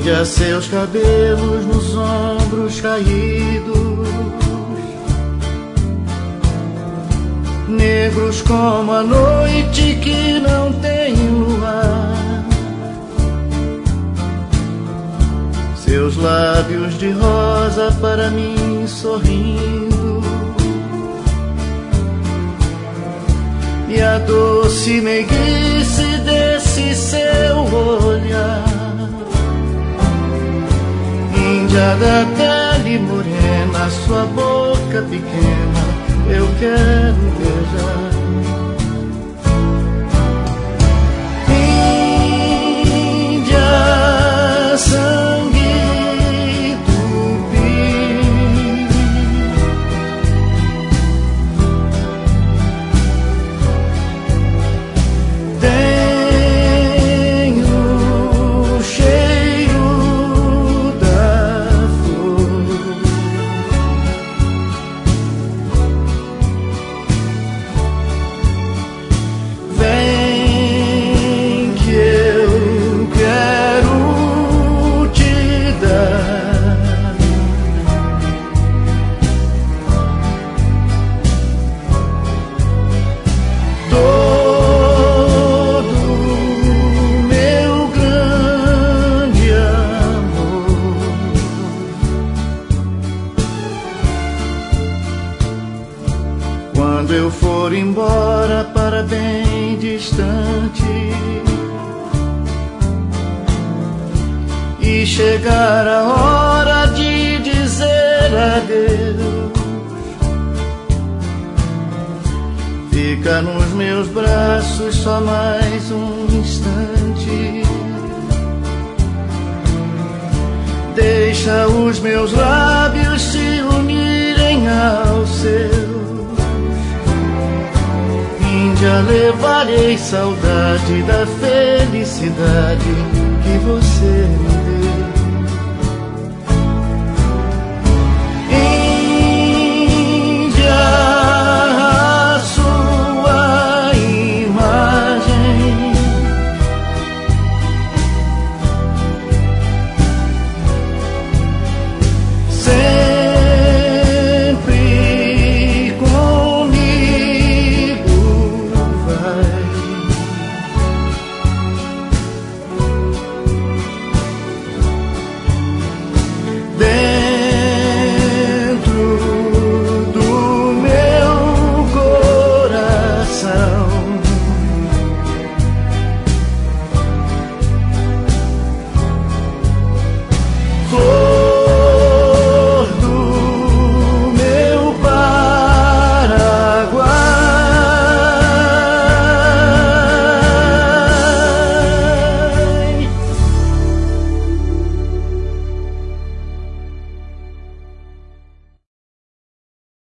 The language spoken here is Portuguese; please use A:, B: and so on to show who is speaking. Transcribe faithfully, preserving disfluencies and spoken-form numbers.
A: Índia, seus cabelos nos ombros caídos, negros como a noite que não tem luar. Seus lábios de rosa para mim sorrindo, e a doce meiguice desse seu olhar. Índia da pele morena, sua boca pequena, eu quero beijar. Índia, sangue tupi, tenho cheiro da flor. Vem que eu quero te dar todo meu grande amor. Quando eu for embora para bem distante e chegar a hora de dizer adeus, fica nos meus braços só mais um instante. Deixa os meus lábios se unirem aos seus. Índia, levarei saudade da felicidade que você me